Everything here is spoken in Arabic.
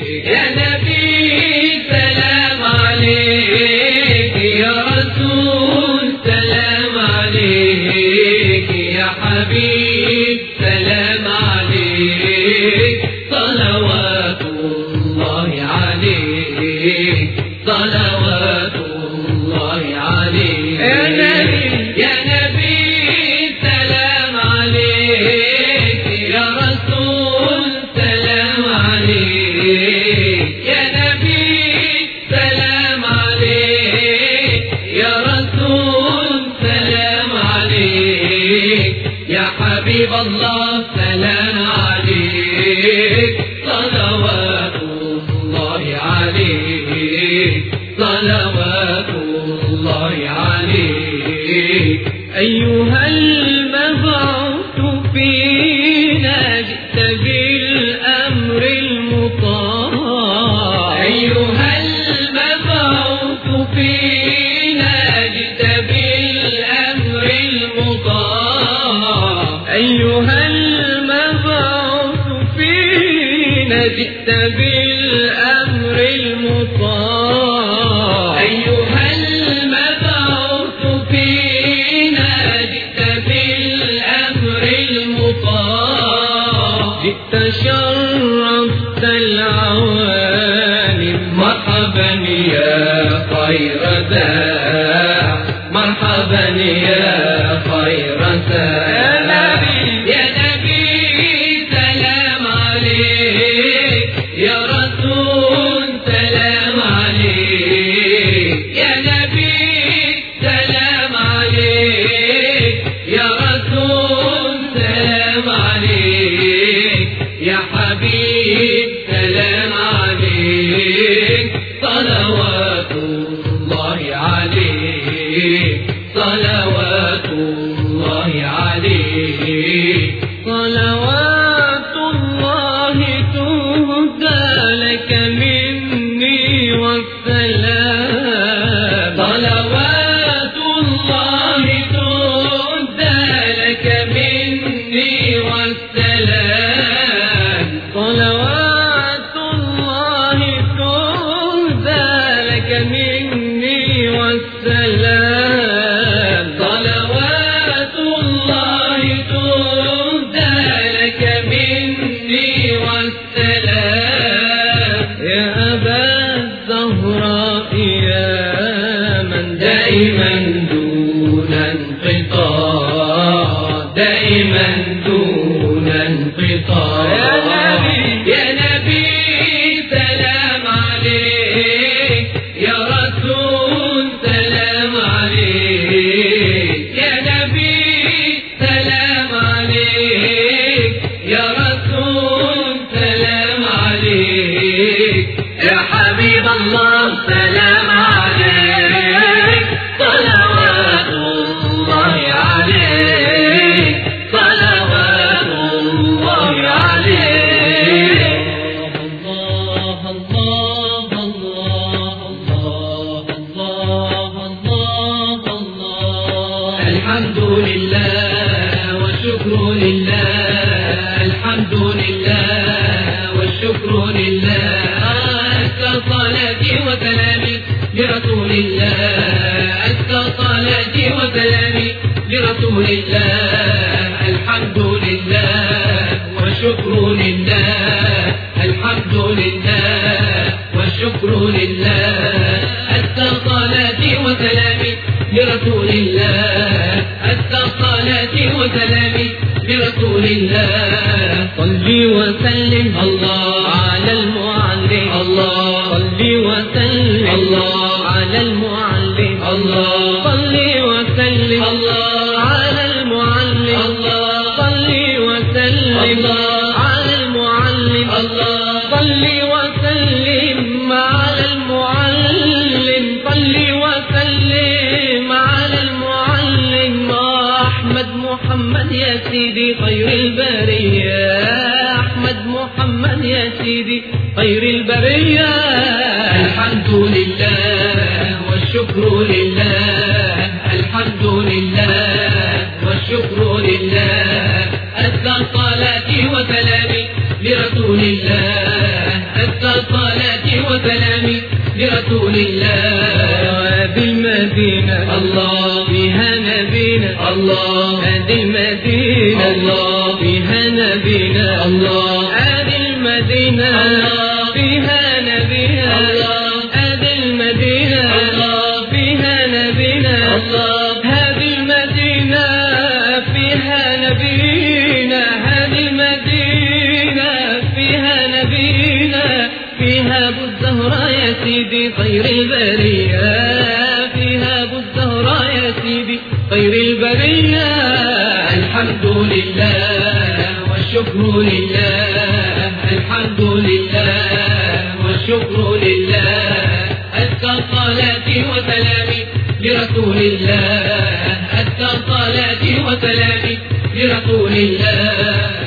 يا نبي سلام عليك، يا رسول سلام عليك، يا حبيب سلام عليك، صلوات الله عليك، صلوات الله عليك. يا نبي سلام عليك، يا رسول سلام عليك، يا نبي سلام عليك، يا رسول سلام عليك، يا حبيب الله سلام عليك، صلوات الله عليك، صلوات الله عليك. أيها المبعوث فينا جئت بالأمر المطاع، أيها المبعوث فينا جئت بالأمر المطاع، أيها المبعوث فينا جئت بالأمر المطاع، أيها المبعوث فينا جئت بالأمر المطاع، جئت شرفت العوالم، مرحبا يا خير داع، مرحبا يا خير داع. يا نبي سلام عليك، يا رسول سلام عليك، يا نبي سلام عليك، يا رسول سلام عليك، يا حبيب سلام عليك، صلوات الله عليك، صلوات الله عليك، صلوات الله تهدى لك مني والسلام، صلوات الله تهدى لك مني والسلام، صلوات الله تهدى لك مني والسلام، صلوات الله تهدى لك مني والسلام. يا أبا الزهراء يا من دائما دون انقطاع، دائما دون انقطاع. يا نبي سلام عليك، يا رسول سلام عليك، يا نبي سلام عليك، يا رسول سلام عليك، يا حبيب الله سلام عليك، صلوات الله عليك، صلوات الله عليك. الله الله الله الله الله الله الله. الحمد لله والشكر لله، الحمد لله والشكر لله. أزكى صلاتي وسلامي لرسول الله، أزكى صلاتي وسلامي لرسول الله. الحمد لله والشكر لله، الحمد لله والشكر لله. أزكى صلاتي وسلامي لرسول الله، أزكى صلاتي وسلامي لرسول الله. صلي وسلم الله على المعلم، الله صلي وسلم الله على المعلم، الله صلي وسلم الله على المعلم، الله صلي وسلم الله على المعلم، الله صلي وسلم على المعلم، صلي وسلم على المعلم. أحمد محمد يا سيدي خير البرية، أحمد محمد يا سيدي خير البرية. الحمد لله والشكر لله، الحمد لله والشكر لله. أزكى صلاتي وسلامي لرسول الله، أزكى لرسول الله. بالمدينة الله فيها نبينا، الله هذه المدينة الله فيها نبينا، الله هذه المدينة الله فيها نبينا، الله هذه المدينة الله فيها نبينا، الله هذه المدينة فيها نبينا، هذه المدينة فيها نبينا، فيها أبو الزهراء يا سيدي خير البرية، فيها أبو الزهراء يا سيدي خير البرية. الحمد لله والشكر لله، الحمد لله والشكر لله. أزكى صلاتي وسلامي لرسول الله، أزكى صلاتي وسلامي لرسول الله.